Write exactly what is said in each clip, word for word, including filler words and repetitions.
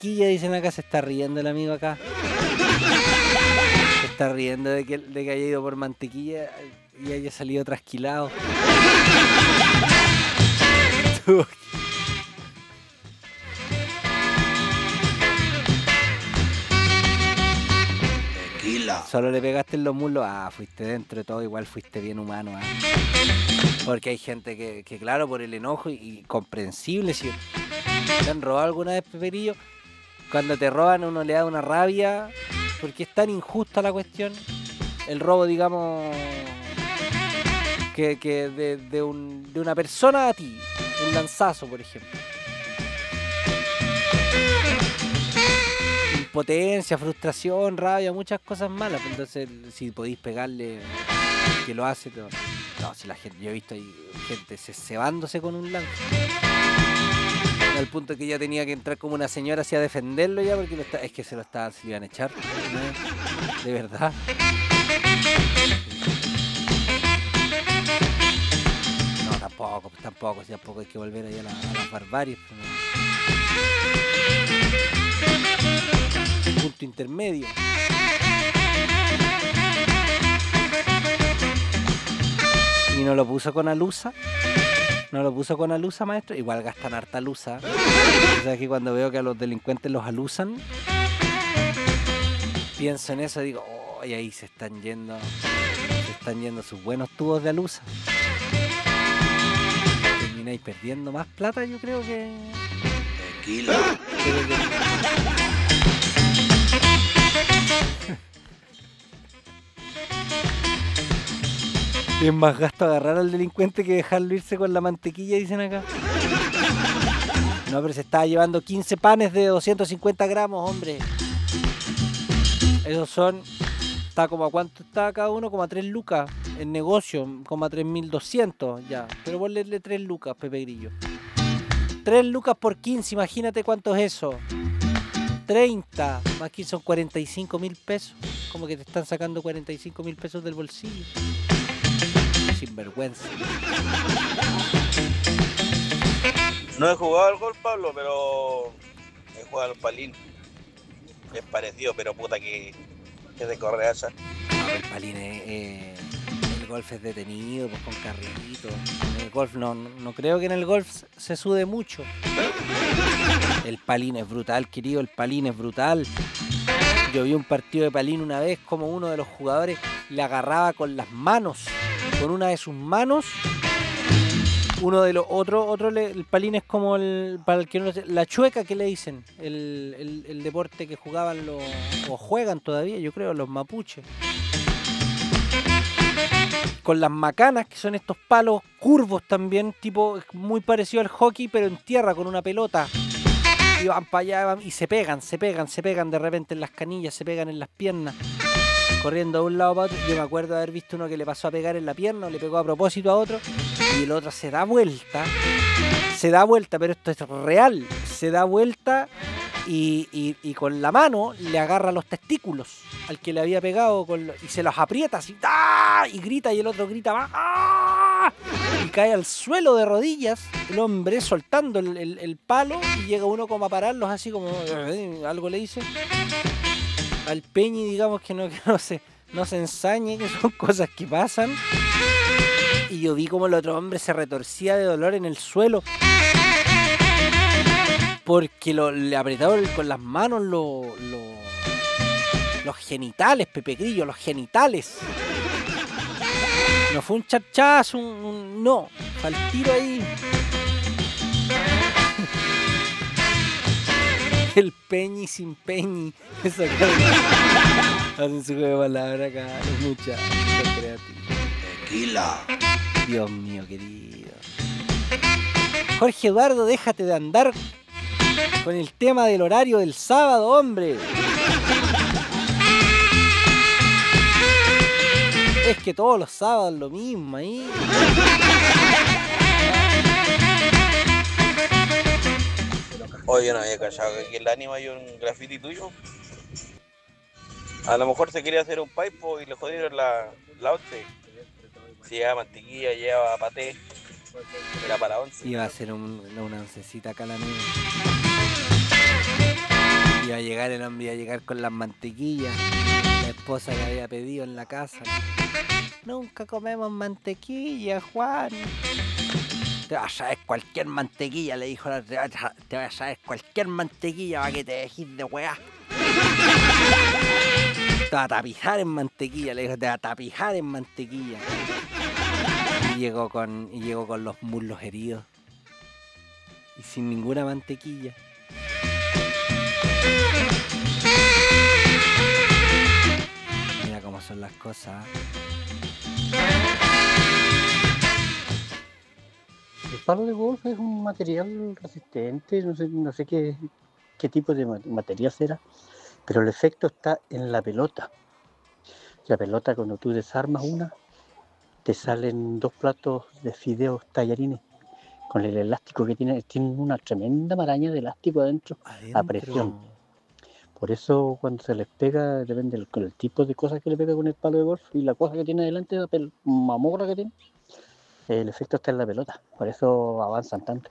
mantequilla, dicen acá, se está riendo el amigo acá. Se está riendo de que, de que haya ido por mantequilla y haya salido trasquilado. Tequila. Solo le pegaste en los muslos. Ah, fuiste dentro de todo, igual fuiste bien humano. ¿eh? Porque hay gente que, que claro, por el enojo y, y comprensible, si te han robado alguna vez, Peperillo, cuando te roban uno le da una rabia, porque es tan injusta la cuestión. El robo, digamos, que, que de, de, un, de una persona a ti, un lanzazo, por ejemplo. Impotencia, frustración, rabia, muchas cosas malas. Entonces, si podéis pegarle, que lo hace, no, no si la gente, yo he visto ahí gente cebándose con un lance. Al punto que ya tenía que entrar como una señora así a defenderlo ya, porque lo está, es que se lo estaban, se lo iban a echar, ¿no? De verdad. No, tampoco, tampoco, tampoco hay que volver allá a, la, a las barbaries. ¿No? Punto intermedio. Y no lo puso con alusa. No lo puso con alusa, maestro. Igual gastan harta alusa. O sea que cuando veo que a los delincuentes los alusan, pienso en eso y digo, oh, y ahí se están yendo, se están yendo sus buenos tubos de alusa. Termináis perdiendo más plata, yo creo que. Tequila. Creo que... Es más gasto agarrar al delincuente que dejarlo irse con la mantequilla, dicen acá. No, pero se estaba llevando quince panes de doscientos cincuenta gramos, hombre. Esos son... Está como a cuánto está cada uno, como a tres lucas. En negocio, como a tres mil doscientos ya. Pero ponle tres lucas, Pepe Grillo. tres lucas por quince, imagínate cuánto es eso. treinta, más que son cuarenta y cinco mil pesos. Como que te están sacando cuarenta y cinco mil pesos del bolsillo. Sinvergüenza. No he jugado al golf, Pablo, pero he jugado al palín. Es parecido, pero puta que, que es de correa esa. No, el palín es, eh, el golf es detenido, pues con carritos. En el golf no, no creo que en el golf se sude mucho. El palín es brutal, querido, el palín es brutal. Yo vi un partido de palín una vez como uno de los jugadores le agarraba con las manos, con una de sus manos. Uno de los otros, otro, el palín es como el, para el que no sé, la chueca que le dicen, el, el, el deporte que jugaban los, o juegan todavía, yo creo, los mapuches. Con las macanas, que son estos palos curvos también, tipo muy parecido al hockey, pero en tierra, con una pelota. Y van para allá van, y se pegan, se pegan, se pegan de repente en las canillas, se pegan en las piernas. Corriendo de un lado para otro. Yo me acuerdo de haber visto uno que le pasó a pegar en la pierna, o le pegó a propósito a otro, y el otro se da vuelta, se da vuelta, pero esto es real, se da vuelta y, y, y con la mano le agarra los testículos al que le había pegado con lo, y se los aprieta así, ¡ah! Y grita, y el otro grita más, ¡ah! Y cae al suelo de rodillas, el hombre soltando el, el, el palo, y llega uno como a pararlos así como, eh, algo le dice al Peñi, digamos, que no, que no se, no se ensañe, que son cosas que pasan. Y yo vi como el otro hombre se retorcía de dolor en el suelo porque lo, le apretaba con las manos lo, lo, los genitales, Pepe Grillo, los genitales. No fue un chachazo, un, un no, al tiro ahí. El Peñi sin Peñi. Esa cara. Hacen su juego de palabras acá. Es mucha, mucha creatividad. Tequila. Dios mío, querido. Jorge Eduardo, déjate de andar con el tema del horario del sábado, hombre. Es que todos los sábados lo mismo ahí. Oye, yo no había cachado que aquí en el anime hay un graffiti tuyo. A lo mejor se quería hacer un paipo y le jodieron la, la once. Si llevaba mantequilla, llevaba paté. Era para once. Iba a hacer un, una oncecita acá la niña. llegar el hombre, iba a llegar con las mantequillas. La esposa que había pedido en la casa. Nunca comemos mantequilla, Juan. Te vas a saber cualquier mantequilla, le dijo la... Te vas a, te vas a saber cualquier mantequilla para que te dejes de weá. Te va a tapizar en mantequilla, le dijo, te va a tapizar en mantequilla. Y llegó con, y llegó con los muslos heridos. Y sin ninguna mantequilla. Mira cómo son las cosas. El palo de golf es un material resistente, no sé, no sé qué, qué tipo de material será, pero el efecto está en la pelota. La pelota, cuando tú desarmas una, te salen dos platos de fideos tallarines con el elástico que tiene, tiene una tremenda maraña de elástico adentro, adentro. A presión. Por eso cuando se les pega, depende del, del tipo de cosas que le pega con el palo de golf y la cosa que tiene adelante, la mamorra que tiene. El efecto está en la pelota, por eso avanzan tanto.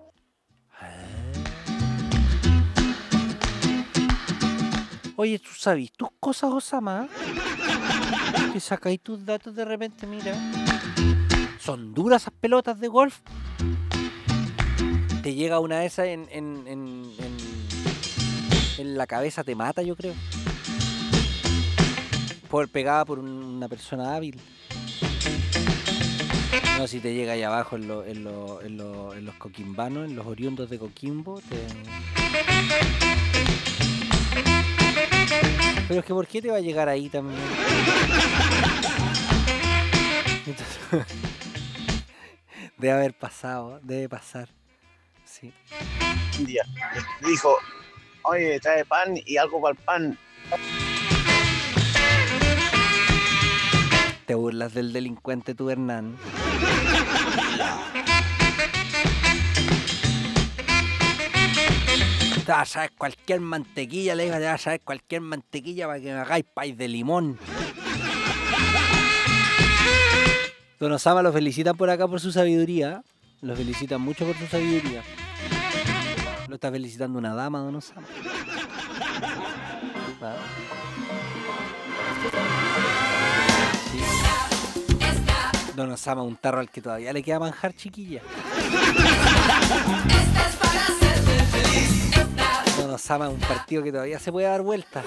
Oye, ¿tú sabes tus cosas, Osama? Que sacáis tus datos de repente, mira. Son duras esas pelotas de golf. Te llega una de esas en, en, en, en, en la cabeza, te mata, yo creo. Por pegada por una persona hábil. No, si te llega ahí abajo en, lo, en, lo, en, lo, en los coquimbanos, en los oriundos de Coquimbo, te... Pero es que ¿por qué te va a llegar ahí también? Entonces, debe haber pasado, debe pasar. Sí. Un día me dijo, oye, trae pan y algo para el pan. Te burlas del delincuente tú, Hernán. Te vas a saber cualquier mantequilla, le digo, te vas a saber cualquier mantequilla para que me hagáis país de limón. Don Osama lo felicitan por acá por su sabiduría. Lo felicitan mucho por su sabiduría. Lo está felicitando una dama, don Osama. ¿Va? Sí. Don Osama, un tarro al que todavía le queda manjar, chiquilla. Don Osama, un partido que todavía se puede dar vuelta.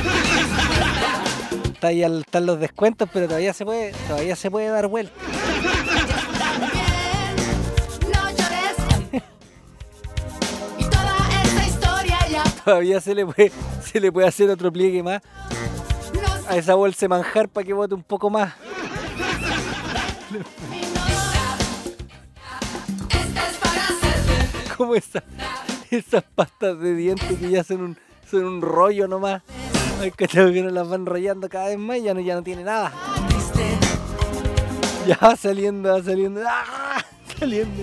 Está ahí, están los descuentos, pero todavía se puede, todavía se puede dar vuelta. Todavía se le puede, se le puede hacer otro pliegue más a esa bolsa de manjar para que bote un poco más. Como esa, esas pastas de dientes que ya son un, son un rollo nomás. Hay que que no las van enrollando cada vez más y ya no, ya no tiene nada. Ya va saliendo, va saliendo. ¡Ah! Saliendo.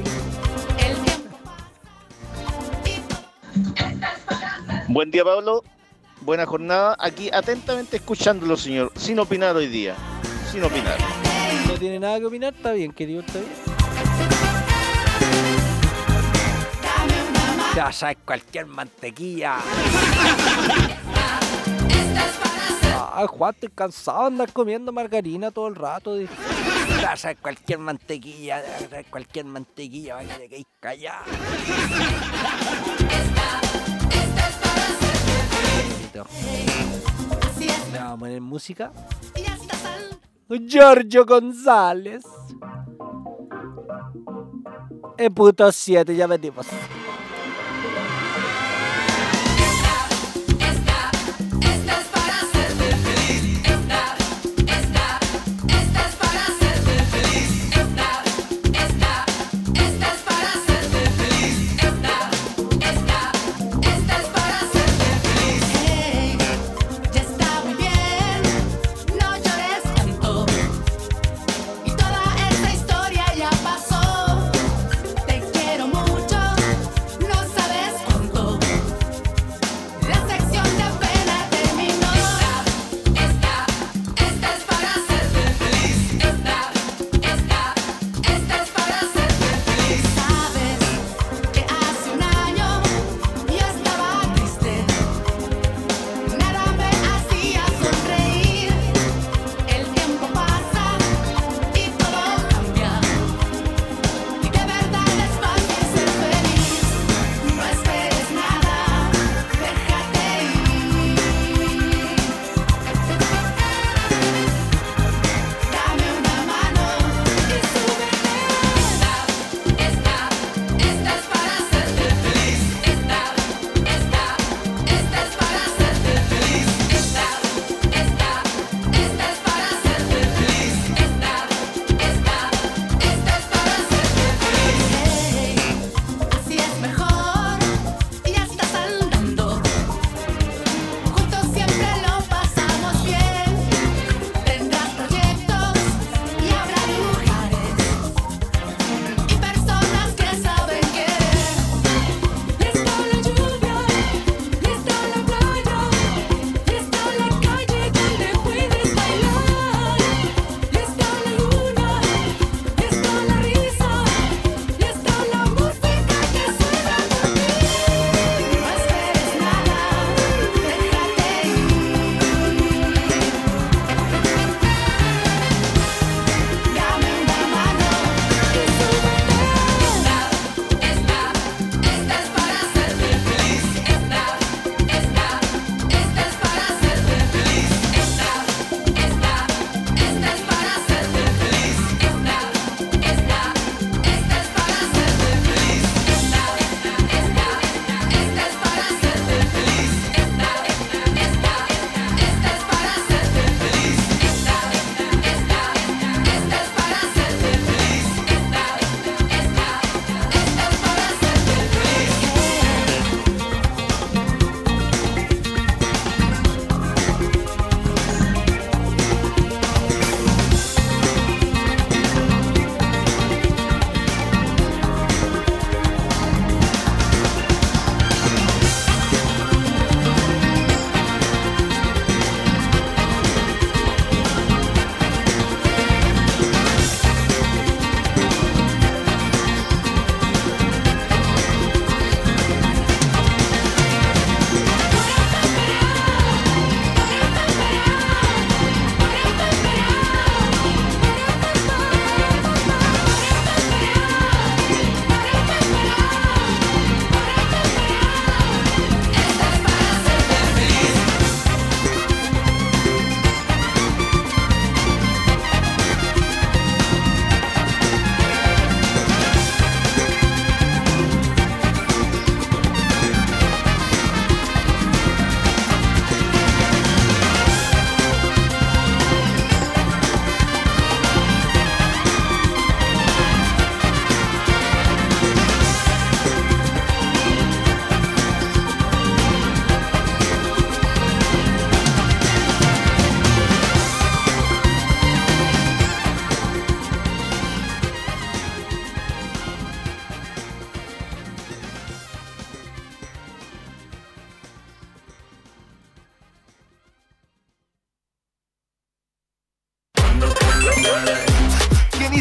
Buen día, Pablo. Buena jornada. Aquí atentamente escuchándolo, señor. Sin opinar hoy día. Sin opinar. No tiene nada que opinar, está bien, querido, está bien. Te vas a saber cualquier mantequilla. Ay, Juan, estoy cansado de andar comiendo margarina todo el rato. Te vas a saber cualquier mantequilla. Te vas a saber cualquier mantequilla para que te quedes callado. Le vamos a poner música. Giorgio González. E puto siete, ya venimos.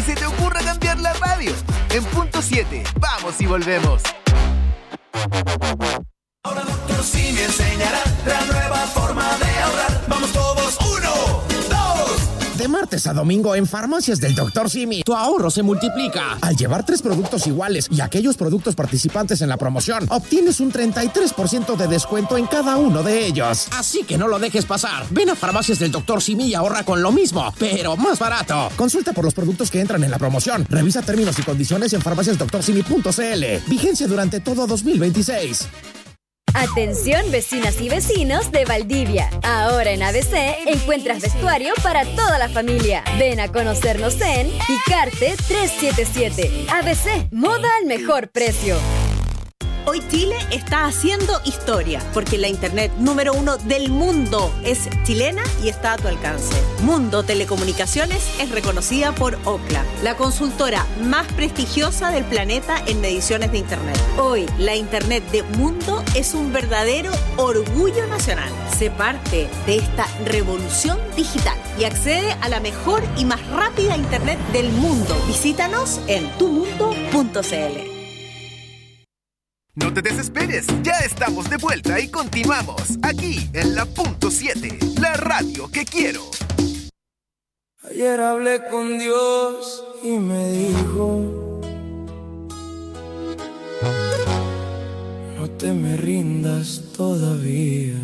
se te ocurra cambiar la radio. En punto siete, vamos y volvemos. Ahora doctor Simi enseñará la nueva forma de ahorrar. Vamos todos, uno, dos. De martes a domingo en Farmacias del doctor Simi, tu ahorro se multiplica. Al llevar tres productos iguales y aquellos productos participantes en la promoción, obtienes un treinta y tres por ciento de descuento en cada uno de ellos. Así que no lo dejes pasar. Ven a Farmacias del doctor Simi y ahorra con lo mismo, pero más barato. Consulta por los productos que entran en la promoción. Revisa términos y condiciones en farmacias doctor simi punto c l. Vigencia durante todo dos mil veintiséis. Atención vecinas y vecinos de Valdivia. Ahora en A B C encuentras vestuario para toda la familia. Ven a conocernos en Icarte trescientos setenta y siete. A B C, moda al mejor precio. Hoy Chile está haciendo historia, porque la internet número uno del mundo es chilena y está a tu alcance. Mundo Telecomunicaciones es reconocida por Ookla, la consultora más prestigiosa del planeta en mediciones de internet. Hoy, la internet de Mundo es un verdadero orgullo nacional. Sé parte de esta revolución digital y accede a la mejor y más rápida internet del mundo. Visítanos en tu mundo punto c l. No te desesperes, ya estamos de vuelta y continuamos aquí en la punto siete, la radio que quiero. Ayer hablé con Dios y me dijo: no te me rindas todavía.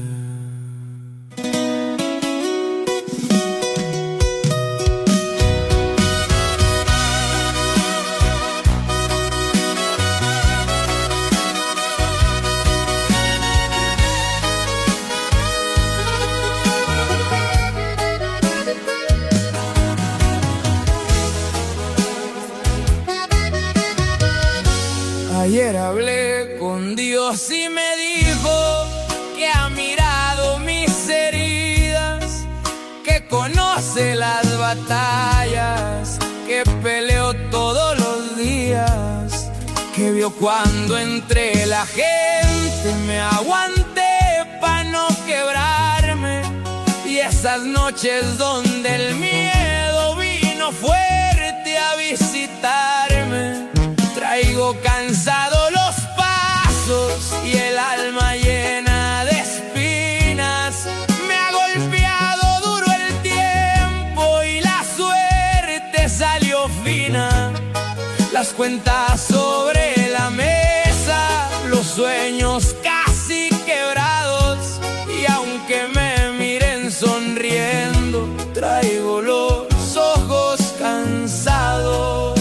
Ayer hablé con Dios y me dijo que ha mirado mis heridas, que conoce las batallas, que peleo todos los días, que vio cuando entre la gente me aguanté pa' no quebrarme, y esas noches donde el miedo vino fuerte a visitarme. Traigo cansado los pasos y el alma llena de espinas. Me ha golpeado duro el tiempo y la suerte salió fina. Las cuentas sobre la mesa, los sueños casi quebrados, y aunque me miren sonriendo, traigo los ojos cansados.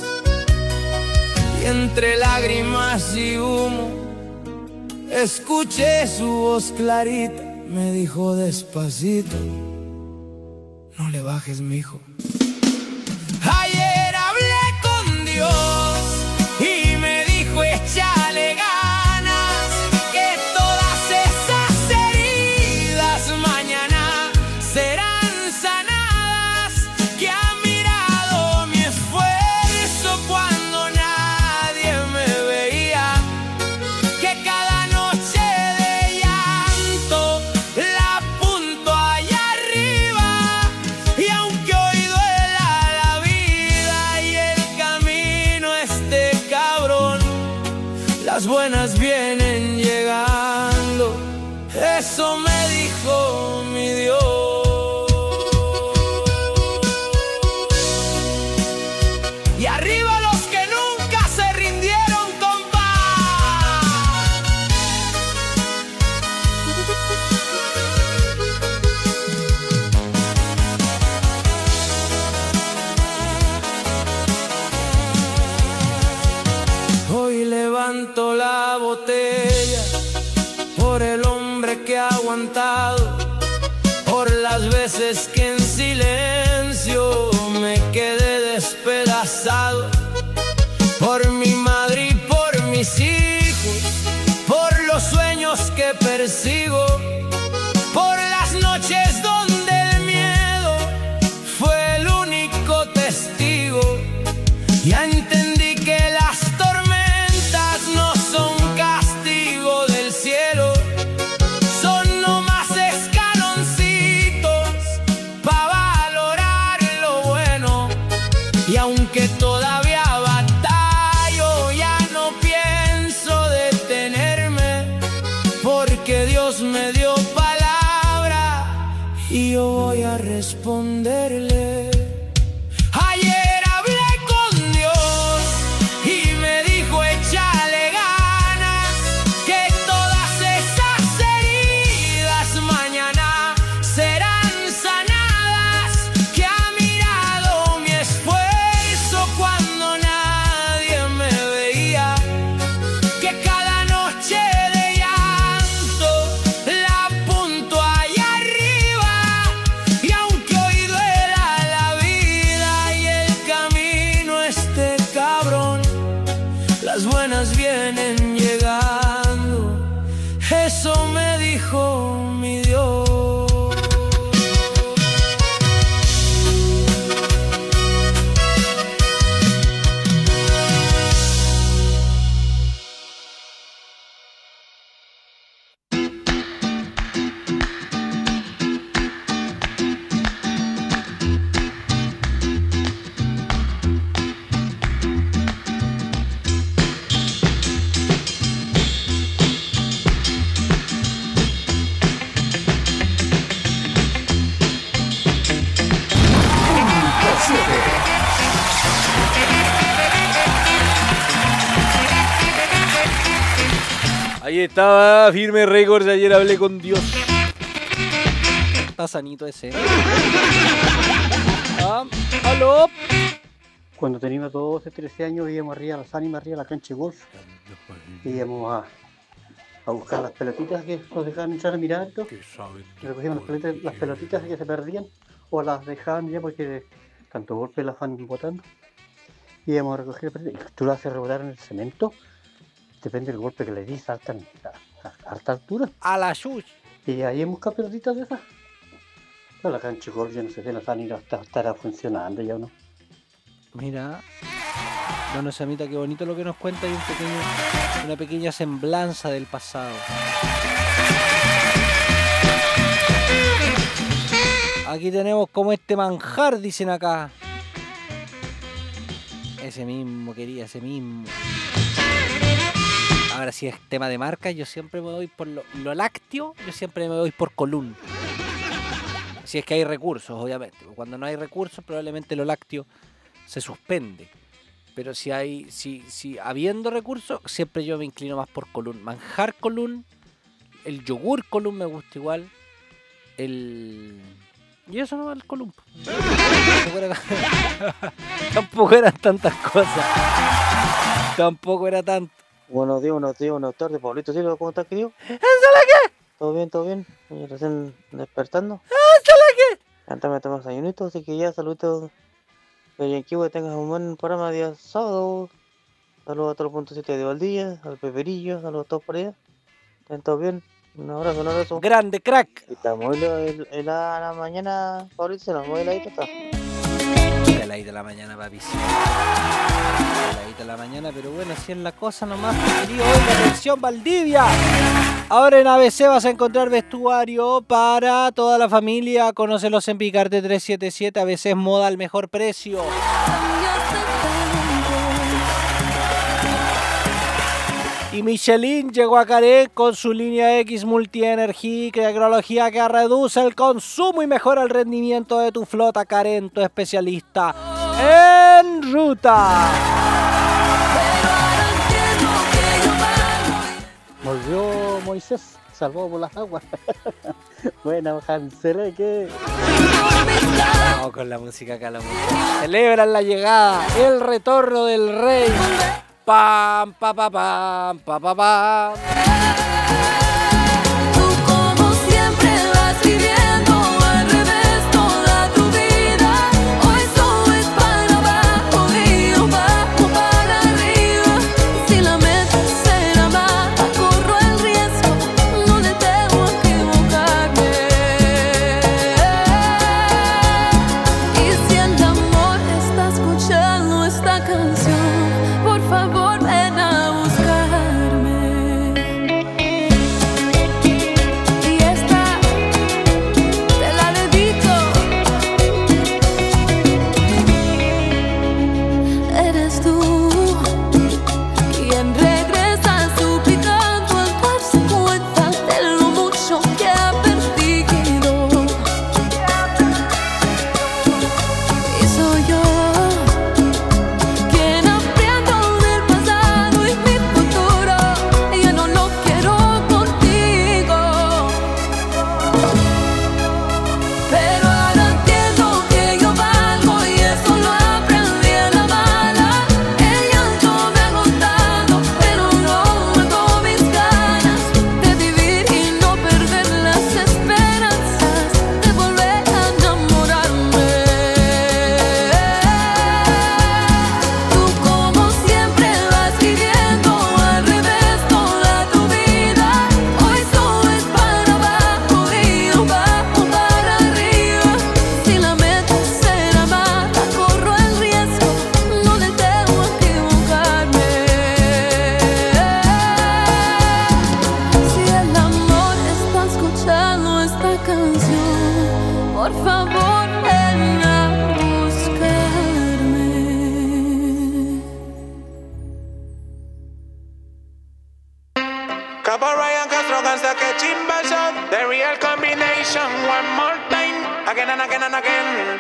Entre lágrimas y humo, escuché su voz clarita, me dijo despacito: no le bajes, mijo. Ayer hablé con Dios y me dijo: échale ganas, que todas esas heridas mañana serán sanadas, que ha mirado mi esfuerzo cuando las buenas vienen llegando. Eso me dijo mi Dios. Y arriba los que nunca se rindieron, compa. Hoy levanto la botella por el hombre que ha aguantado, por las veces que en silencio me quedé despedazado, por mi madre y por mis hijos, por los sueños que persigo, por las noches donde el miedo fue el único testigo. Ya entendí que las tormentas no son castigo del cielo, son nomás escaloncitos pa' valorar lo bueno. Y aunque y yo voy a responderle. Ayer hablé con Dios y me dijo échale ganas, que todas esas heridas mañana serán sanadas, que ha mirado mi esfuerzo cuando nadie me veía, que cada noche de llanto la apunto allá arriba, y aunque hoy duela la vida y el camino esté cabrón, las buenas vienen llegando, eso me dijo mi Dios. Ahí estaba, Firme Records, ayer hablé con Dios. Está sanito ese. Ah, ¿aló? Cuando teníamos doce, trece años íbamos arriba a las ánimas, arriba a la cancha de golf. Íbamos a, a buscar las pelotitas que nos dejaban entrar a mirar. Recogíamos las pelotitas, las pelotitas que se perdían o las dejaban ya porque de tanto golpe las van botando. Íbamos a recoger las pelotitas. Tú las haces rebotar en el cemento. Depende del golpe que le di, saltan a, a, a alta altura. A la chuch. Y ahí hemos buscado pelotitas de esas. Pero la cancha de golf, yo no sé si las han ido hasta estará funcionando ya o no. Mira, bueno, Samita, qué bonito lo que nos cuenta y un pequeño, una pequeña semblanza del pasado. Aquí tenemos como este manjar, dicen acá. Ese mismo, quería, ese mismo. Ahora, si es tema de marca, yo siempre me voy por lo, lo lácteo, yo siempre me voy por Colún. Si es que hay recursos, obviamente. Cuando no hay recursos, probablemente lo lácteo se suspende. Pero si hay, si, si habiendo recursos, siempre yo me inclino más por Colún. Manjar Colún, el yogur Colún me gusta igual. El... Y eso no va al Colún. Tampoco, era... Tampoco eran tantas cosas. Tampoco era tanto. Buenos días, buenos días, buenas tardes, Pablito Silva, ¿cómo estás, querido? ¿Ensala qué? ¿Todo bien, todo bien? ¿Y recién despertando? ¿Ensala qué? Antes me tomas desayunito, así que ya saludos de Yanquivo, que tengas un buen programa de día sábado. Saludos a todo el punto siete de Valdivia, al Peperillo, saludos a todos por allá. ¿Están todos bien? Un abrazo, un abrazo. Grande, crack. Y está muy el, el, a la mañana, Pablito, se nos mueve la hita, está. Heladita la mañana, papi. Heladita la mañana, pero bueno, así es la cosa nomás, querido. Oiga, atención, Valdivia. Ahora en A B C vas a encontrar vestuario para toda la familia. Conócelos en Picarte trescientos setenta y siete. A B C es moda al mejor precio. Y Michelin llegó a Caré con su línea X Multienergy, tecnología que reduce el consumo y mejora el rendimiento de tu flota. Carén, tu especialista en ruta. Volvió Moisés, salvado por las aguas. Buena, Hansereque. Vamos con la música acá, la música. Celebran la llegada, el retorno del rey. Pam, pa, pa, pam, pa, pa, pam. Tú como siempre vas viviendo al revés toda tu vida. Hoy todo es para abajo y yo bajo para arriba. Si la meta será baja, corro el riesgo, no le temo a equivocarme. Y si el amor está escuchando esta canción, por favor ven a buscarme. esta canción, por favor ven a buscarme. Capo Ryan Castro cansa que chimba shot. The real combination, one more time, again and again and again.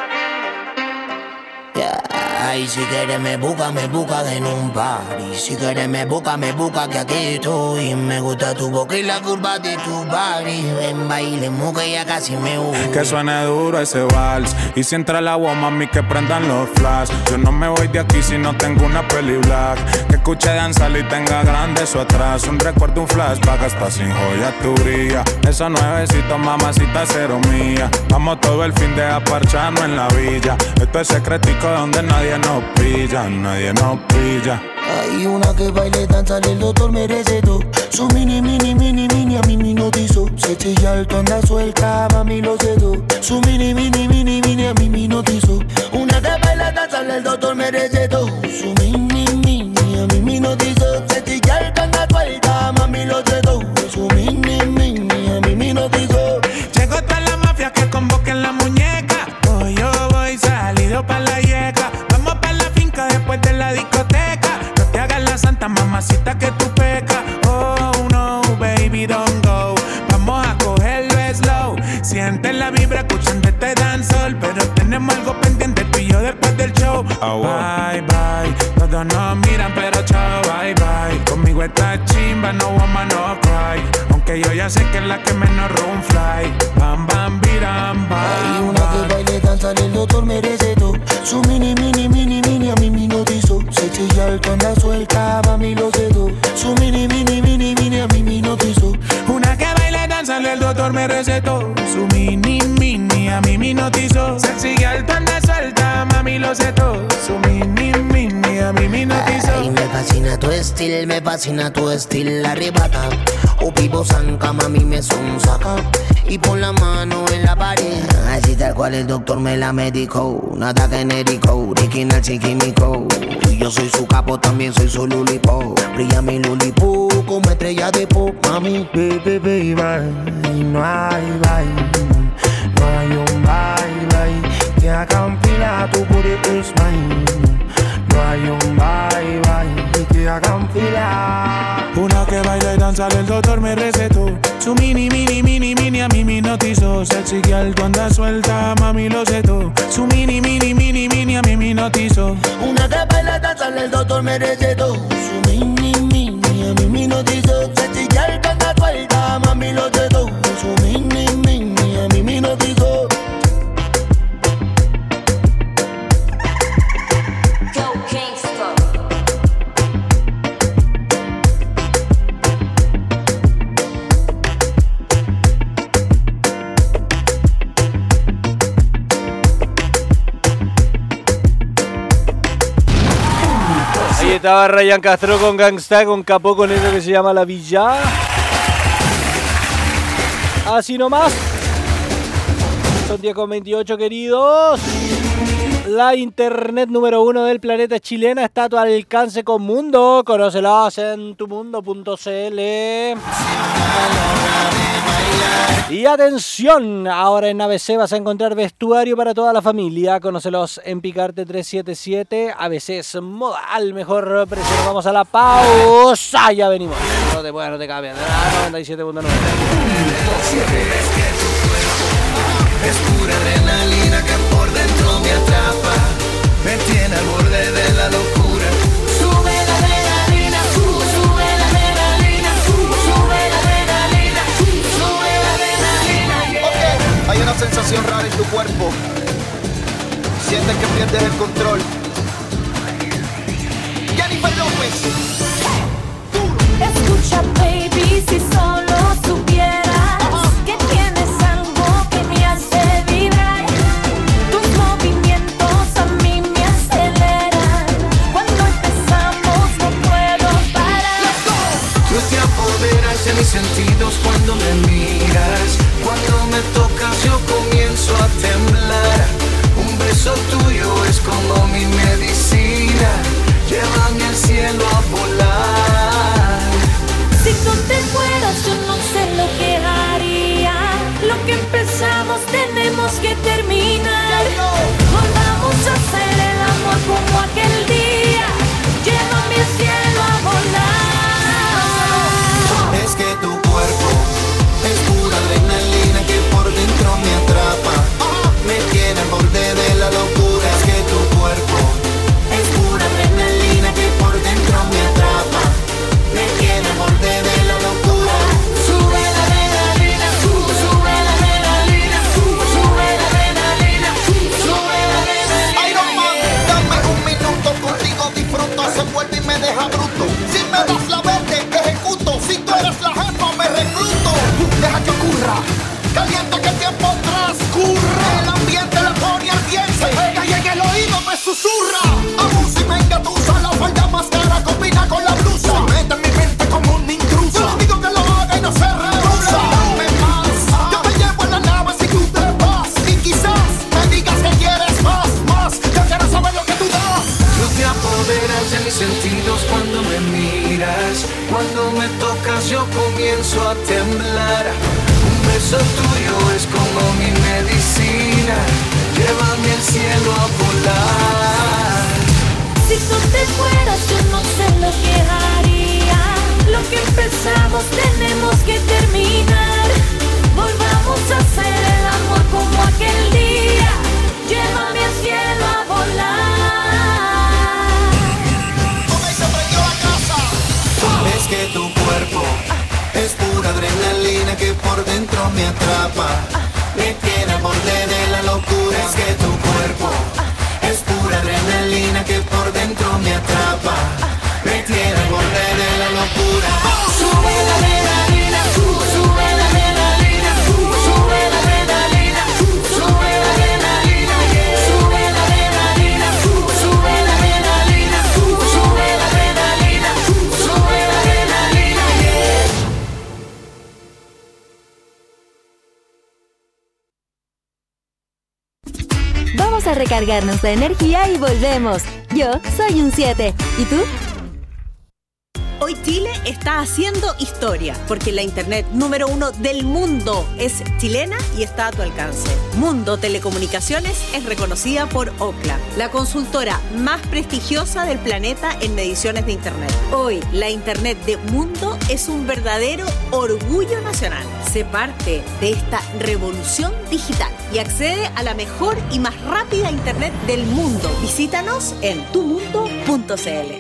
Yeah. Ay, si quieres me busca, me busca en un party. Si quieres me busca, me busca que aquí estoy. Me gusta tu boca y la curva de tu body. Ven, bailemos que ya casi me voy. Que suene duro ese vals. Y si entra el agua, mami, que prendan los flash. Yo no me voy de aquí si no tengo una peli black. Que escuche danzar y tenga grande eso atrás. Un recuerdo, un flashback, hasta sin joya tu brilla. Esos nuevecitos, mamacita, cero mía. Vamos todo el fin de aparcharnos en la villa. Esto es secretico donde nadie nos pilla, nadie nos pilla. Hay una que baile, danza, el doctor me recetó. Su mini, mini, mini, mini, a mí me notizó. Se chilla alto, anda suelta, mami lo cedo. Su mini, mini, mini, mini, a mí me notizó. Una que baila, danza, el doctor me recetó. Su mini, mini, a mí me notizó. Se chilla alto, anda suelta, mami lo cedo. Su mini, mini, a mí me notizó. Llegó toda la mafia que convoquen la muñeca. Hoy yo voy salido pa' la yeca. Vamos pa' la finca después de la discoteca. No te hagas la santa mamacita que tú pecas. Oh no, baby, don't go. Vamos a cogerlo slow. Siente la vibra escuchando este dancehall. Pero tenemos algo pendiente tú y yo después del show. Oh, bye, bye. Todos nos miran pero chao, bye, bye. Conmigo esta chimba, no woman, no cry. Aunque yo ya sé que es la que menos room fly. Bam, bam, biram, bam. Hay una que baile, danza, el doctor me recetó. Su mini, mini, mini, mini, a mí me notizó. Se chilla alto, anda suelta, mami lo cedo. Su mini, mini, mini, mini, a mí me notizó. Una que baile, danza, el doctor me recetó. Su mini, mini, a mí me notizó. Se sigue alto, anda suelta, mami lo cedo. Su mini, mini, a mí me notizó. Ay, me fascina tu estilo, me fascina tu estilo, arrebata. O vivo zanca, mami me son saca. Y pon la mano en la pared. Así tal cual el doctor me la medicó. Nada genérico, original sin químico. Y yo soy su capo, también soy su lulipo. Brilla mi lulipo como estrella de pop. Mami, baby, baby, bye. No hay bye. No hay un bye, bye. Que haga un fila, tu booty is mine. No hay un bye, bye. Que haga un fila. Una que baila y danza, el doctor me recetó. Su mini, mini, mini, mini, a mí me notizó. Sexy que alto anda suelta, mami lo cedo. Su mini, mini, mini, mini, a mí me notizó. Una que baila, danza, el doctor me recetó. Su mini, mini, a mí me notizó. Sexy que alto anda suelta, mami lo cedo. Su mini, mini, a mí me notizó. Ahí estaba Ryan Castro con Gangsta, con Capó, con eso que se llama La Villa. Así nomás. Son diez con veintiocho, queridos. La internet número uno del planeta chilena está a tu alcance con Mundo. Conócelos en tumundo punto cl. Y atención, ahora en A B C vas a encontrar vestuario para toda la familia. Conócelos en Picarte trescientos setenta y siete. A B C es moda al mejor precio. Nos vamos a la pausa. Ya venimos. No te puedas, no te cambias. noventa y siete punto nueve. Es pura adrenalina que por dentro me atrapa. Me tiene al borde de la locura. Sube la adrenalina, sube la adrenalina, sube la adrenalina, sube la adrenalina. Ok, hay una sensación rara en tu cuerpo. Sientes que pierdes el control. Jennifer López. Escucha, baby, si solo supieras que tienes algo que me hace vibrar. Tus movimientos a mí me aceleran. Cuando empezamos no puedo parar. Tú te apoderas de mis sentidos cuando me miras. Cuando me tocas yo comienzo a temblar. Un beso tuyo es como mi medicina. Llévame al cielo a volar. Si tú te fueras yo no sé lo que empezamos tenemos que terminar. Volvamos a hacer el amor como aquel día. Llévame al cielo a volar. Es que tu cuerpo es pura adrenalina que por dentro me atrapa. Me tiene al borde de la locura. Es que tu cuerpo es pura adrenalina que por dentro me atrapa. Me tiene al borde de la locura. Sube la adrenalina, sube, sube la adrenalina, sube, sube la adrenalina, sube la adrenalina. Iron Man, dame un minuto contigo, disfruto, se vuelve y me deja bruto. Si me das la verde, ejecuto. Si tú eres la jefa, me recluto. Deja que ocurra, calienta que el tiempo transcurre. El ambiente la pone al bien, se pega y en el oído me susurra. Abusa y me engatusa, la falda más cara combina con la blusa. Se mete en mi mente como un intruso. Yo digo que lo haga y no se rehúsa. Dame más, yo te llevo en la nave si tú te vas. Y quizás me digas que quieres más, más. Yo quiero saber lo que tú das. Tú te apoderas de mis sentidos cuando me miras. Cuando me tocas yo comienzo a temblar. Un beso tuyo es como mi medicina. Llévame al cielo a volar. Si tú te fueras yo no sé lo que haría. Lo que empezamos tenemos que terminar. Volvamos a hacer el amor como aquel día. Llévame al cielo a volar. Es que tu cuerpo es pura adrenalina que por dentro me atrapa. Me tiene al borde de la locura. Es que tu cuerpo es pura adrenalina que por dentro me atrapa. Me tiene al borde de la locura. Sube la adrenalina, sube, sube la adrenalina, sube, sube la adrenalina, sube la adrenalina, sube la adrenalina, sube, sube la adrenalina, sube, sube la adrenalina, sube la adrenalina, yeah. Vamos a recargarnos la energía y volvemos. Yo soy un siete. ¿Y tú? Hoy Chile está haciendo historia porque la internet número uno del mundo es chilena y está a tu alcance. Mundo Telecomunicaciones es reconocida por Ookla, la consultora más prestigiosa del planeta en mediciones de internet. Hoy la internet de Mundo es un verdadero orgullo nacional. Sé parte de esta revolución digital y accede a la mejor y más rápida internet del mundo. Visítanos en tu mundo punto c l.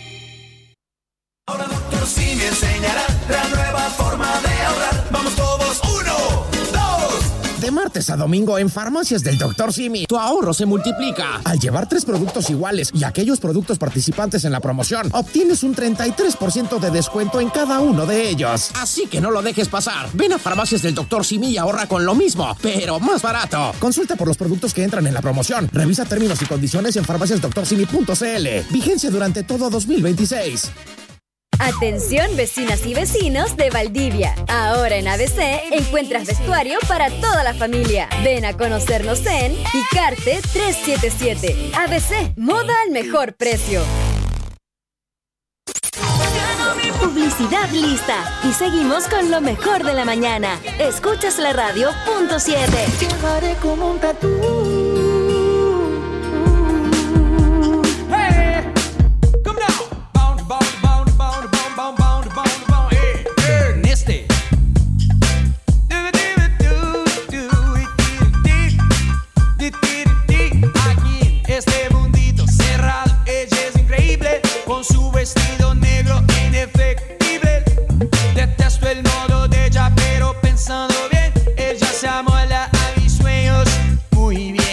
Ahora doctor sí me enseñará la nueva forma de ahorrar. Vamos todos, uno, dos. De martes a domingo en Farmacias del doctor Simi, tu ahorro se multiplica. Al llevar tres productos iguales y aquellos productos participantes en la promoción, obtienes un treinta y tres por ciento de descuento en cada uno de ellos. Así que no lo dejes pasar. Ven a Farmacias del doctor Simi y ahorra con lo mismo, pero más barato. Consulta por los productos que entran en la promoción. Revisa términos y condiciones en farmacias doctor simi punto c l. Vigencia durante todo dos mil veintiséis. Atención vecinas y vecinos de Valdivia. Ahora en A B C encuentras vestuario para toda la familia. Ven a conocernos en Icarte trescientos setenta y siete. A B C, moda al mejor precio. Publicidad lista. Y seguimos con lo mejor de la mañana. Escuchas la radio punto siete. Llevaré como un tatú. Este mundito cerrado, ella es increíble, con su vestido negro inefectible. Detesto el modo de ella, pero pensando bien, ella se amola a mis sueños muy bien.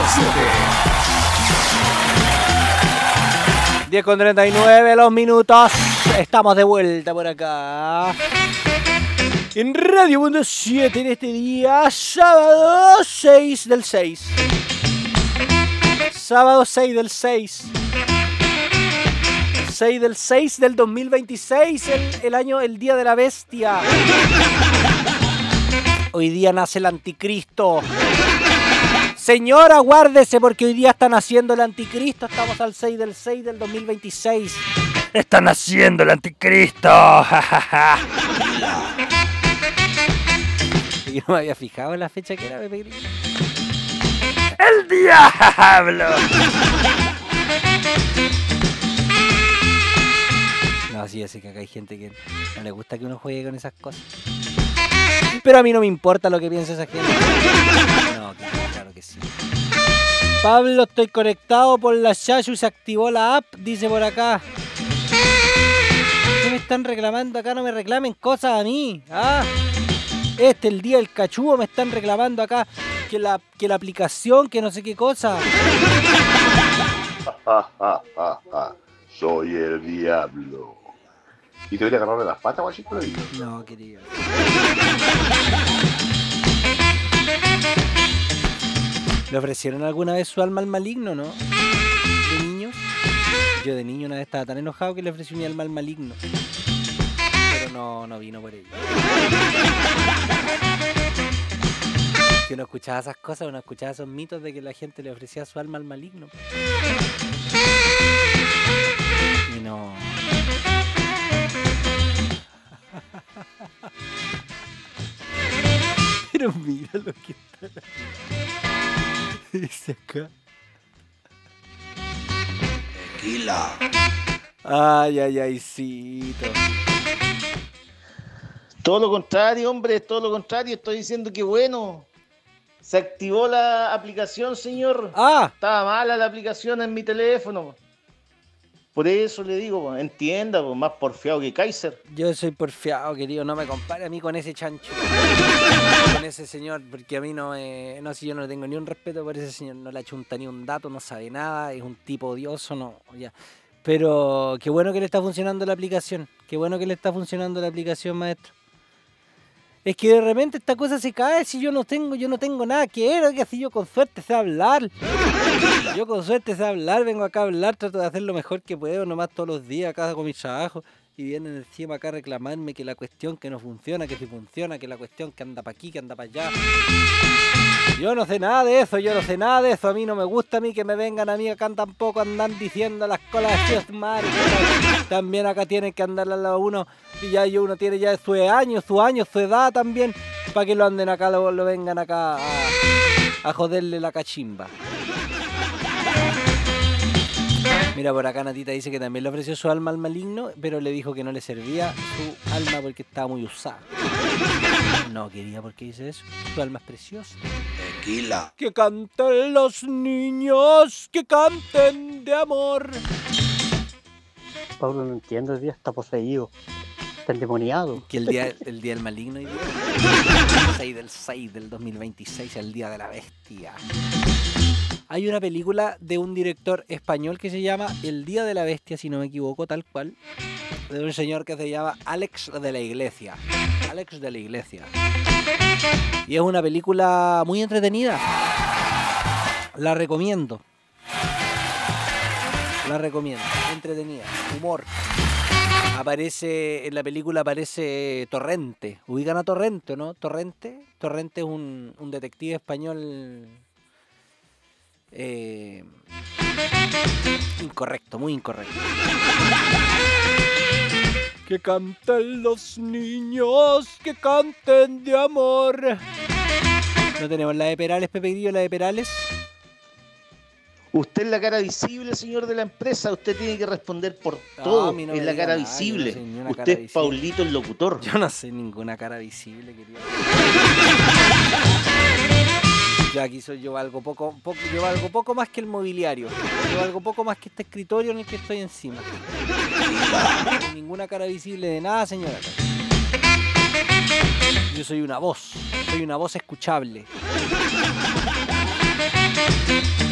siete. diez con treinta y nueve los minutos. Estamos de vuelta por acá. En Radio Mundo siete en este día, sábado seis del seis. Sábado seis del seis. seis del seis del dos mil veintiséis, el, el año, el día de la bestia. Hoy día nace el anticristo. Señora, guárdese porque hoy día está naciendo el anticristo. Estamos al seis del seis del dos mil veintiséis. Está naciendo el anticristo. Yo no me había fijado en la fecha que era, Pepe Grillo. ¡El diablo! No, sí, así que acá hay gente que no le gusta que uno juegue con esas cosas. Pero a mí no me importa lo que piense esa gente. No, claro que sí. Pablo, estoy conectado por la Shashu, se activó la app, dice por acá. ¿Qué me están reclamando acá? No me reclamen cosas a mí. ¿Ah? Este, el día del cachudo, me están reclamando acá que la, que la aplicación, que no sé qué cosa. Soy el diablo. ¿Y te voy a agarrar de las patas, guachito? No, querido. ¿Le ofrecieron alguna vez su alma al maligno, no? ¿De niños? Yo de niño una vez estaba tan enojado que le ofrecí mi alma al maligno. Pero no, no vino por ello. Que uno escuchaba esas cosas, uno escuchaba esos mitos de que la gente le ofrecía su alma al maligno. Y no... Pero mira lo que está... Dice acá. Tequila. Ay, ay, ay, cito. Todo lo contrario, hombre, todo lo contrario. Estoy diciendo que bueno. Se activó la aplicación, señor. Ah. Estaba mala la aplicación en mi teléfono. Por eso le digo, entienda, más porfiado que Kaiser. Yo soy porfiado, querido, no me compare a mí con ese chancho. Con ese señor, porque a mí no me... No, si yo no tengo ni un respeto por ese señor, no le achunta ni un dato, no sabe nada, es un tipo odioso, no, ya. Pero qué bueno que le está funcionando la aplicación, qué bueno que le está funcionando la aplicación, maestro. Es que de repente esta cosa se cae si yo no tengo, yo no tengo nada que ver, que si yo con suerte sé hablar. Yo con suerte sé hablar, vengo acá a hablar, trato de hacer lo mejor que puedo, nomás todos los días acá con mi trabajo. Y vienen encima acá a reclamarme que la cuestión que no funciona, que si funciona, que la cuestión que anda para aquí, que anda para allá. Yo no sé nada de eso, yo no sé nada de eso. A mí no me gusta a mí que me vengan a mí acá tampoco andan diciendo las colas de Dios madre. También acá tienen que andar al lado uno y ya uno tiene ya su año, su año, su edad también, para que lo anden acá, lo, lo vengan acá a, a joderle la cachimba. Mira, por acá Natita dice que también le ofreció su alma al maligno, pero le dijo que no le servía su alma porque estaba muy usada. No quería, ¿por qué dice eso? Su alma es preciosa. Tequila. Que canten los niños, que canten de amor. Pablo, no entiendo, el día está poseído. Está endemoniado. Que el día, el día del maligno y seis del seis del dos mil veintiséis, el día de la bestia. Hay una película de un director español que se llama El Día de la Bestia, si no me equivoco, tal cual, de un señor que se llama Alex de la Iglesia. Alex de la Iglesia. Y es una película muy entretenida. La recomiendo. La recomiendo. Entretenida. Humor. Aparece, en la película aparece Torrente. ¿Ubican a Torrente, no? Torrente. Torrente es un, un detective español... Eh, incorrecto, muy incorrecto. Que canten los niños, que canten de amor. ¿No tenemos la de Perales, Pepe Grillo, la de Perales? Usted es la cara visible, señor de la empresa. Usted tiene que responder por No, todo. a mí no es me la diga cara nada, visible. yo no soy ni una Usted cara es visible. Paulito el locutor. Yo no sé ninguna cara visible, querido. Yo aquí soy yo algo poco, poco, yo valgo poco más que el mobiliario. Yo valgo poco más que este escritorio en el que estoy encima. Sin ninguna cara visible de nada, señora. Yo soy una voz, soy una voz escuchable.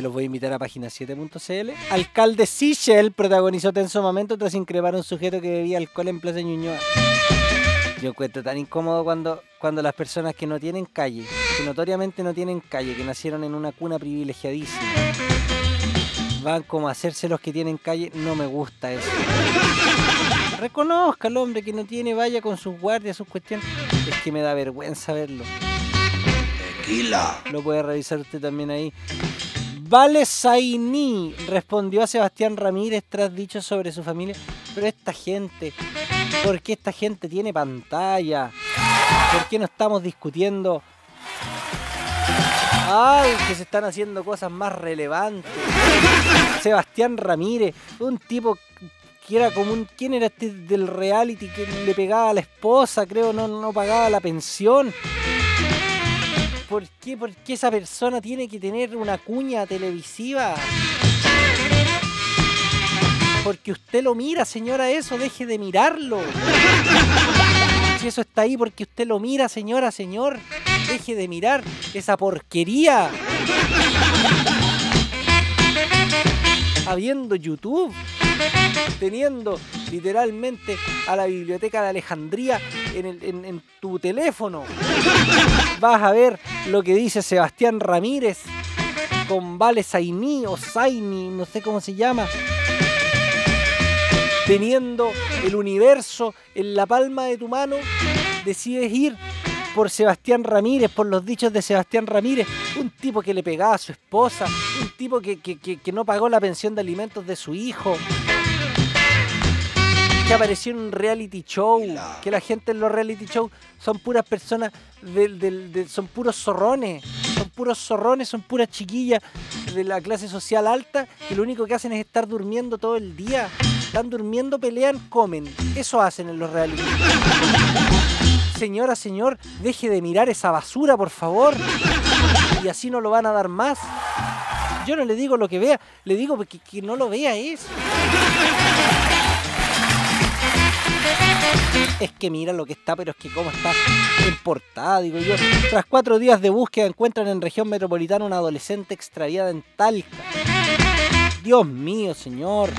los voy a invitar a página siete punto c l. Alcalde Sichel protagonizó tenso momento tras increpar a un sujeto que bebía alcohol en Plaza Ñuñoa. Yo encuentro tan incómodo cuando, cuando las personas que no tienen calle, que notoriamente no tienen calle, que nacieron en una cuna privilegiadísima, van como a hacerse los que tienen calle. No me gusta eso. Reconozca al hombre que no tiene, vaya con sus guardias, sus cuestiones. Es que me da vergüenza verlo. Tequila. Lo puede revisar usted también ahí. Vale Zaini respondió a Sebastián Ramírez tras dicho sobre su familia. Pero esta gente, ¿por qué esta gente tiene pantalla? ¿Por qué no estamos discutiendo? Ay, que se están haciendo cosas más relevantes. Sebastián Ramírez, un tipo que era como un... ¿Quién era este del reality que le pegaba a la esposa? Creo no, no pagaba la pensión. ¿Por qué? ¿Por qué esa persona tiene que tener una cuña televisiva? Porque usted lo mira, señora, eso, deje de mirarlo. Si eso está ahí porque usted lo mira, señora, señor, deje de mirar esa porquería. Habiendo YouTube, teniendo literalmente a la biblioteca de Alejandría en, el, en, en tu teléfono, vas a ver lo que dice Sebastián Ramírez con Vale Zaini o Zaini, no sé cómo se llama, teniendo el universo en la palma de tu mano, decides ir por Sebastián Ramírez, por los dichos de Sebastián Ramírez, un tipo que le pegaba a su esposa, un tipo que, que, que, que no pagó la pensión de alimentos de su hijo, que apareció en un reality show, que la gente en los reality shows son puras personas, del, del, del, son puros zorrones, son puros zorrones, son puras chiquillas de la clase social alta, que lo único que hacen es estar durmiendo todo el día. Están durmiendo, pelean, comen. Eso hacen en los reality. Señora, señor, deje de mirar esa basura, por favor. Y así no lo van a dar más. Yo no le digo lo que vea, le digo que, que no lo vea eso. Es que mira lo que está, pero es que cómo está en portada, digo yo. Tras cuatro días de búsqueda encuentran en región metropolitana una adolescente extraviada en Talca. Dios mío, señor.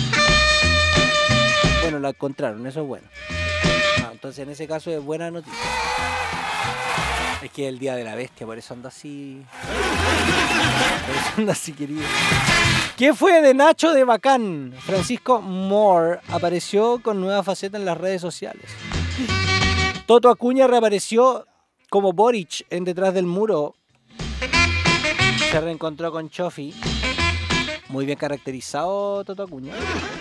Bueno, la encontraron, eso es bueno. Ah, entonces en ese caso es buena noticia. Es que es el día de la bestia, por eso ando así. Por eso ando así, querido. ¿Qué fue de Nacho de Bacán? Francisco Moore apareció con nueva faceta en las redes sociales. Toto Acuña reapareció como Boric en Detrás del Muro. Se reencontró con Chofi. Muy bien caracterizado Toto Acuña.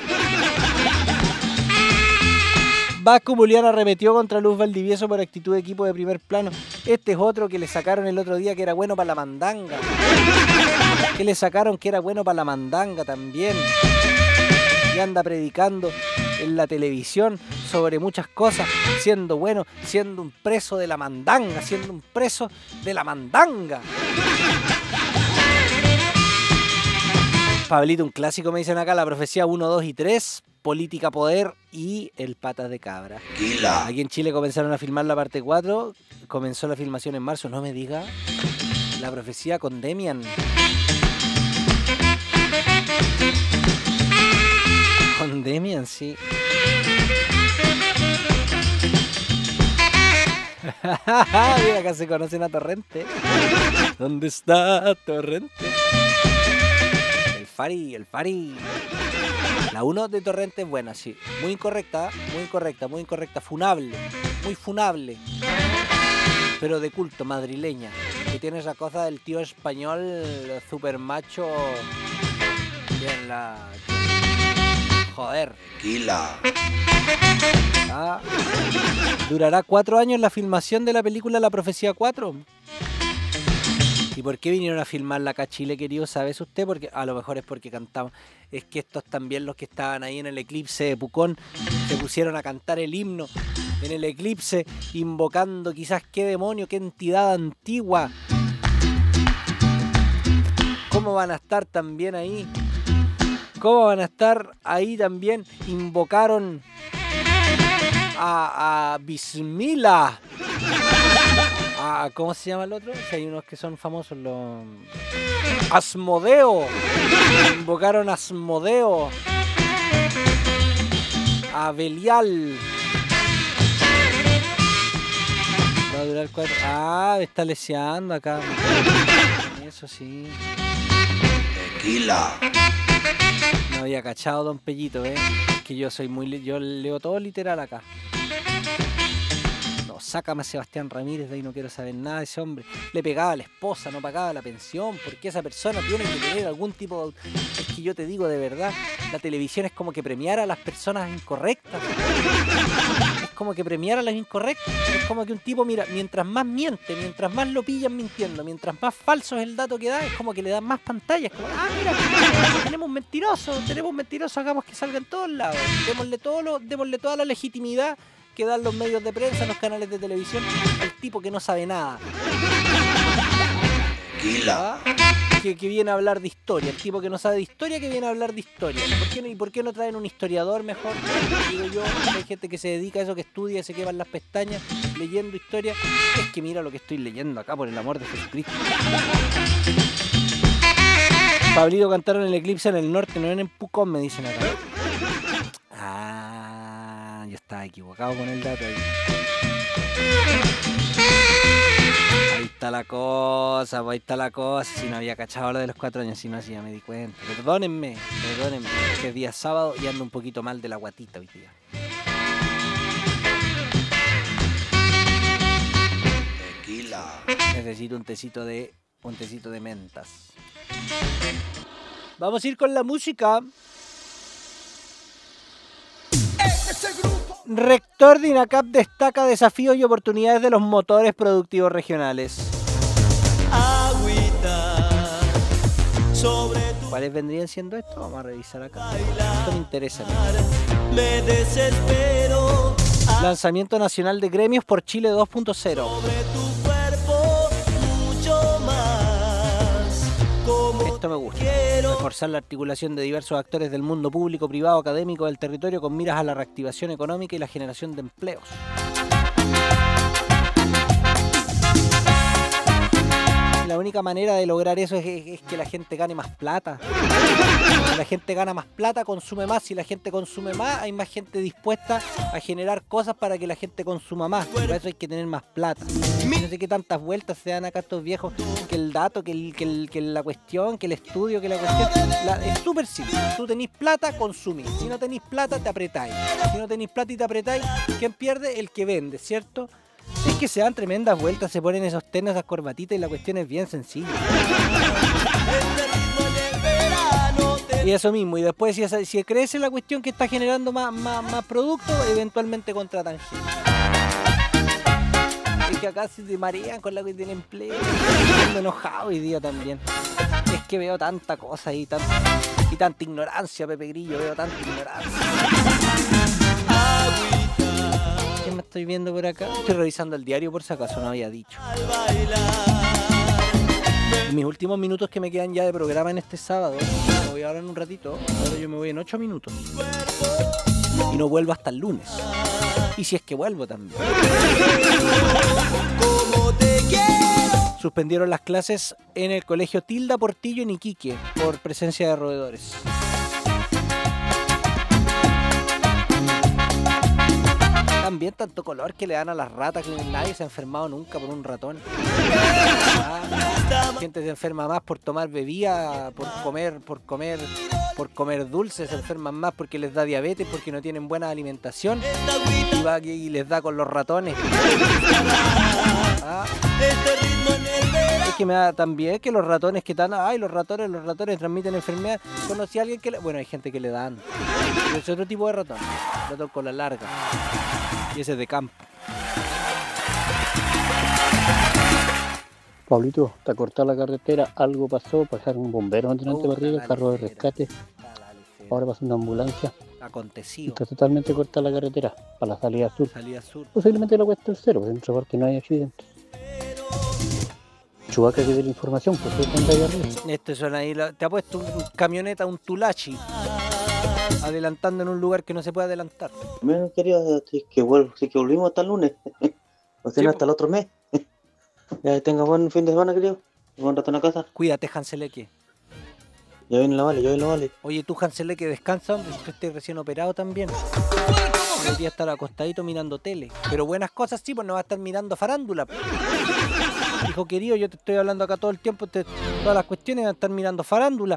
Vasco Mulián arremetió contra Luz Valdivieso por actitud de equipo de primer plano. Este es otro que le sacaron el otro día que era bueno para la mandanga. Que le sacaron que era bueno para la mandanga también. Y anda predicando en la televisión sobre muchas cosas, siendo bueno, siendo un preso de la mandanga, siendo un preso de la mandanga. Pablito, un clásico me dicen acá, La Profecía uno, dos y tres, Política, Poder y El Patas de Cabra. Tequila. Aquí en Chile comenzaron a filmar la parte cuatro, comenzó la filmación en marzo, no me diga. La Profecía con Demian. Con Demian, sí. Mira, acá se conocen a Torrente. ¿Dónde está Torrente? El Fari, el Fari. La uno de Torrente es buena, sí. Muy incorrecta, muy incorrecta, muy incorrecta. Funable, muy funable. Pero de culto, madrileña. Que tiene esa cosa del tío español super macho. Bien, la... Joder. Tequila. Ah, durará cuatro años la filmación de la película La Profecía cuatro. ¿Y por qué vinieron a filmarla acá a Chile, querido? ¿Sabes usted? Porque a lo mejor es porque cantaban. Es que estos también, los que estaban ahí en el eclipse de Pucón, se pusieron a cantar el himno en el eclipse, invocando quizás qué demonio, qué entidad antigua. ¿Cómo van a estar también ahí? ¿Cómo van a estar ahí también? Invocaron a, a Bismillah, Ah, ¿cómo se llama el otro? Si hay unos que son famosos, los... Asmodeo. Invocaron a Asmodeo. A Belial. Va a durar cuatro... Ah, me está leseando acá. Eso sí. Tequila. No había cachado, don Pellito, ¿eh? Es que yo soy muy... li- Yo leo todo literal acá. No, sácame a Sebastián Ramírez de ahí, no quiero saber nada de ese hombre. Le pegaba a la esposa, no pagaba la pensión. ¿Por qué esa persona tiene que tener algún tipo de... Es que yo te digo de verdad, la televisión es como que premiara a las personas incorrectas. Es como que premiara a las incorrectas. Es como que un tipo, mira, mientras más miente, mientras más lo pillan mintiendo, mientras más falso es el dato que da, es como que le dan más pantallas. Como, ah, mira, tenemos un mentiroso, tenemos un mentiroso, hagamos que salga en todos lados. Démosle, todo lo, démosle toda la legitimidad que dan los medios de prensa, los canales de televisión, al tipo que no sabe nada. Tequila. ¿Ah? Que, que viene a hablar de historia, el tipo que no sabe de historia que viene a hablar de historia. ¿Por qué no, ¿Y por qué no traen un historiador mejor? Digo yo, hay gente que se dedica a eso, que estudia y se queman las pestañas leyendo historia. Es que mira lo que estoy leyendo acá, por el amor de Jesucristo. Pablito cantaron el eclipse en el norte, no en Pucón, me dicen acá. Ah, yo estaba equivocado con el dato ahí. Ahí está la cosa, pues ahí está la cosa. Si no había cachado lo de los cuatro años, si no, así ya me di cuenta. Perdónenme, perdónenme, que es día sábado y ando un poquito mal de la guatita hoy día. Tequila. Necesito un tecito de, un tecito de mentas. Vamos a ir con la música. Rector de INACAP destaca desafíos y oportunidades de los motores productivos regionales. ¿Cuáles vendrían siendo estos? Vamos a revisar acá. Esto me interesa. Me desespero. Lanzamiento nacional de gremios por Chile dos punto cero. Esto me gusta. Reforzar la articulación de diversos actores del mundo público, privado, académico del territorio con miras a la reactivación económica y la generación de empleos. La única manera de lograr eso es, es, es que la gente gane más plata. Si la gente gana más plata, consume más. Si la gente consume más, hay más gente dispuesta a generar cosas para que la gente consuma más. Y para eso hay que tener más plata. No sé qué tantas vueltas se dan acá estos viejos. Que el dato, que, el, que, el, que la cuestión, que el estudio, que la cuestión. La, es súper simple. Tú tenés plata, consumís. Si no tenés plata, te apretáis. Si no tenés plata y te apretáis, ¿quién pierde? El que vende, ¿cierto? Es que se dan tremendas vueltas, se ponen esos tenis, esas corbatitas y la cuestión es bien sencilla. Y eso mismo, y después si, esa, si crece la cuestión que está generando más, más, más producto, eventualmente contratan gente. Es que acá se te marean con la cuestión del empleo. Estoy enojado hoy día también. Es que veo tanta cosa ahí, tanta, y tanta ignorancia, Pepe Grillo, veo tanta ignorancia. ¿Qué me estoy viendo por acá? Estoy revisando el diario por si acaso no había dicho. En mis últimos minutos que me quedan ya de programa en este sábado, me voy ahora en un ratito, ahora yo me voy en ocho minutos. Y no vuelvo hasta el lunes. Y si es que vuelvo también. Suspendieron las clases en el colegio Tilda Portillo en Iquique por presencia de roedores. También tanto color que le dan a las ratas, que nadie se ha enfermado nunca por un ratón. Ah, la gente se enferma más por tomar bebida, por comer, por comer, por comer dulces, se enferman más porque les da diabetes, porque no tienen buena alimentación y, va, y les da con los ratones. Ah. Es que me da también que los ratones que están, ay, los ratones, los ratones transmiten enfermedades. Conocí a alguien que le, bueno, hay gente que le dan. Pero es otro tipo de ratón, ratón con la larga. Y ese es de campo. Pablito, te cortó la carretera, algo pasó, pasaron un bombero delante de arriba, carro de rescate, ahora pasa una ambulancia. Acontecido. Está totalmente cortada la carretera, para la salida sur. Salida sur. Posiblemente la cuesta el cero, porque en otra parte no hay accidentes. Chubaca que dé la información, pues se cuenta ahí arriba. Esto suena ahí, te ha puesto un camioneta, un tulachi, adelantando en un lugar que no se puede adelantar. Menos querido, si es que, vuelvo, si es que volvimos hasta el lunes, o sea, Sí, no hasta el otro mes. Ya tenga buen fin de semana, querido. Buen rato en la casa. Cuídate, Hanseleque. Ya viene la Vale, ya viene la Vale. Oye, tú, Hanseleque, descansa, hombre, si tú estés recién operado también. Debería estar acostadito mirando tele. Pero buenas cosas sí, pues no va a estar mirando farándula. Pues. Hijo querido, yo te estoy hablando acá todo el tiempo, te, todas las cuestiones van a estar mirando farándula.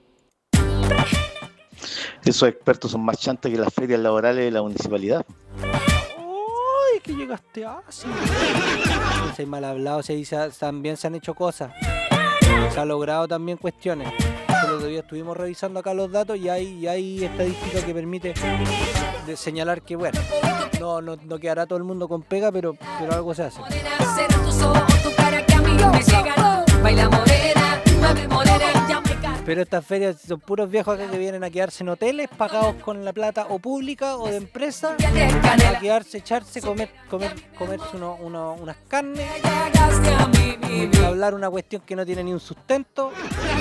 Esos expertos son más chantas que las ferias laborales de la municipalidad. ¡Ay, que llegaste así! No soy mal hablado, se dice, también se han hecho cosas. Se han logrado también cuestiones. El otro día estuvimos revisando acá los datos y hay, y hay estadística que permite de señalar que, bueno, no, no, no quedará todo el mundo con pega, pero, pero algo se hace. Pero estas ferias son puros viejos acá que vienen a quedarse en hoteles pagados con la plata o pública o de empresa, a quedarse, echarse, comer, comer, comerse uno, uno, unas carnes, hablar una cuestión que no tiene ni un sustento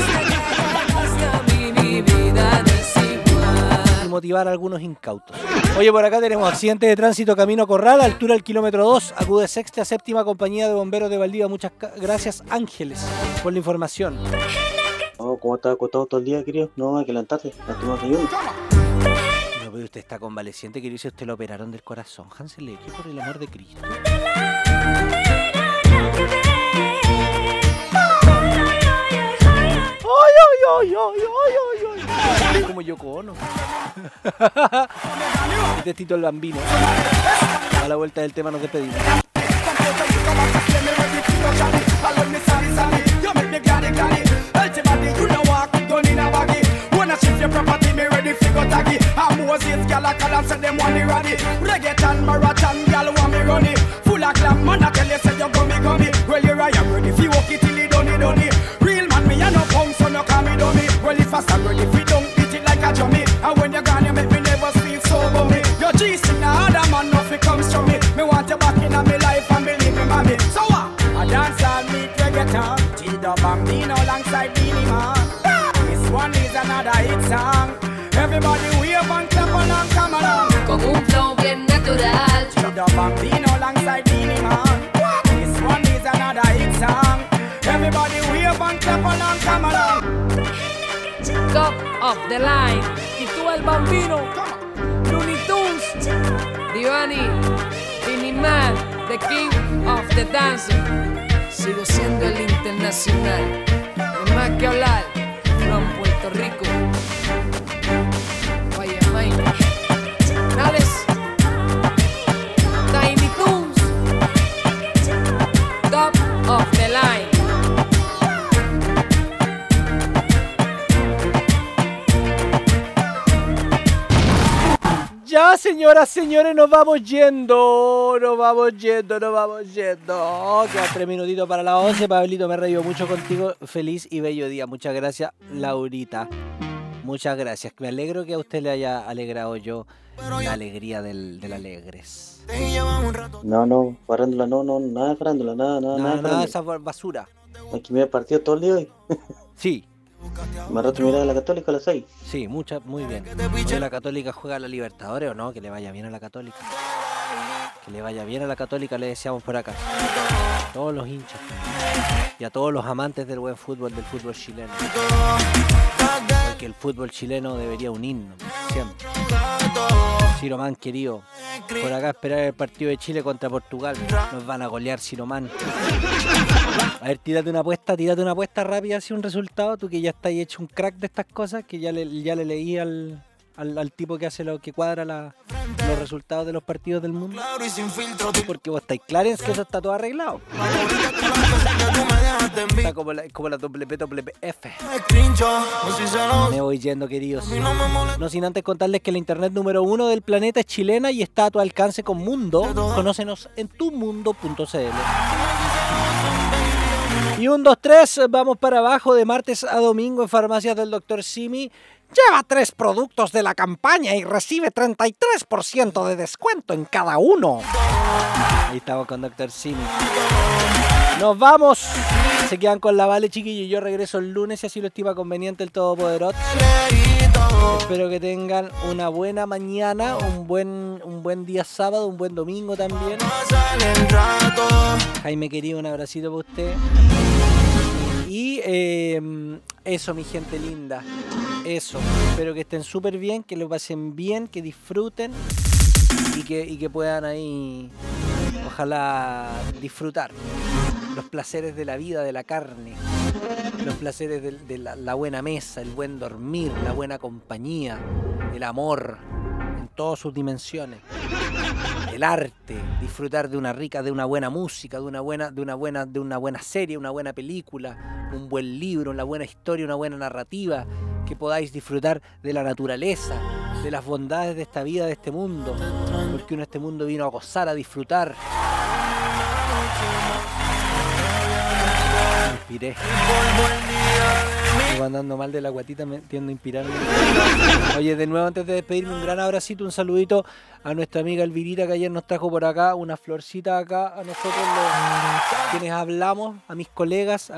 y motivar a algunos incautos. Oye, por acá tenemos accidente de tránsito camino Corral, altura del kilómetro dos, acude sexta, séptima compañía de bomberos de Valdivia. Muchas gracias, Ángeles, por la información. Oh, ¿cómo estás acostado todo el día, querido? No, hay que levantarte, a tomar desayuno. No, pero usted está convaleciente, querido, si usted lo operaron del corazón, Hanseleque, por el amor de Cristo. ¡Ay, ay, ay, ay, ay, ay, ay! Como Yoko Ono. Este es Tito el Bambino. A la vuelta del tema nos despedimos. Bambino alongside Beanie Man. This one is another hit song. Everybody wave and clap along, come along. Con un flow bien natural. The Bambino alongside Beanie Man. This one is another hit song. Everybody wave and clap along, come along. Top of the line. Tito el Bambino. Looney Tunes. Divani. Beanie Man. The king of the dancing. Sigo siendo el internacional. No más que hablar. From Puerto Rico. Oye, Mike. Nades. Tiny Toons. Top of the line. Ya, señoras, señores, nos vamos yendo. Nos vamos yendo, nos vamos yendo. Quedan tres minutitos para las once. Pablito, me he reído mucho contigo. Feliz y bello día. Muchas gracias, Laurita. Muchas gracias. Me alegro que a usted le haya alegrado yo la alegría del, del Alegres. No, no, farándula, no, no, nada de farándula, nada, nada, Nada, nada. nada de esa basura. Aquí me he partido todo el día hoy. Sí. Me rato mirar a la Católica a las seis. Sí, mucha, muy bien. Oye, la Católica juega a la Libertadores o no, que le vaya bien a la Católica. Que le vaya bien a la Católica, le deseamos por acá. A todos los hinchas. Y a todos los amantes del buen fútbol, del fútbol chileno. Porque el fútbol chileno debería unirnos, siempre. Siromán, querido. Por acá esperar el partido de Chile contra Portugal. Nos van a golear, Siromán. A ver, tírate una apuesta, tírate una apuesta rápida hacia un resultado. Tú que ya estás hecho un crack de estas cosas, que ya le, ya le leí al, al, al tipo que hace lo que cuadra la, los resultados de los partidos del mundo. Porque vos estáis claros que eso está todo arreglado. Está como la, como la W W F. Me voy yendo, queridos. No sin antes contarles que la internet número uno del planeta es chilena y está a tu alcance con Mundo. Conócenos en tu mundo punto c l. Y un, dos, tres, vamos para abajo de martes a domingo en farmacias del doctor Simi. Lleva tres productos de la campaña y recibe treinta y tres por ciento de descuento en cada uno. Ahí estamos con doctor Simi. Nos vamos. Se quedan con la Vale, chiquillos. Yo regreso el lunes, si así lo estima conveniente el Todopoderoso. Espero que tengan una buena mañana, un buen, un buen día sábado, un buen domingo también. Jaime querido, un abracito para usted. Y eh, eso, mi gente linda. Eso. Espero que estén súper bien, que lo pasen bien, que disfruten y que, y que puedan ahí, ojalá, disfrutar los placeres de la vida, de la carne, los placeres de, de la, la buena mesa, el buen dormir, la buena compañía, el amor en todas sus dimensiones, el arte, disfrutar de una rica, de una buena música, de una buena, de una buena, de una buena serie, una buena película, un buen libro, una buena historia, una buena narrativa, que podáis disfrutar de la naturaleza, de las bondades de esta vida, de este mundo, porque uno a este mundo vino a gozar, a disfrutar. Me inspiré. Sigo andando mal de la guatita, me tiendo a inspirarme. Oye, de nuevo, antes de despedirme, un gran abracito, un saludito a nuestra amiga Elvirita, que ayer nos trajo por acá una florcita acá a nosotros, los, quienes hablamos, a mis colegas,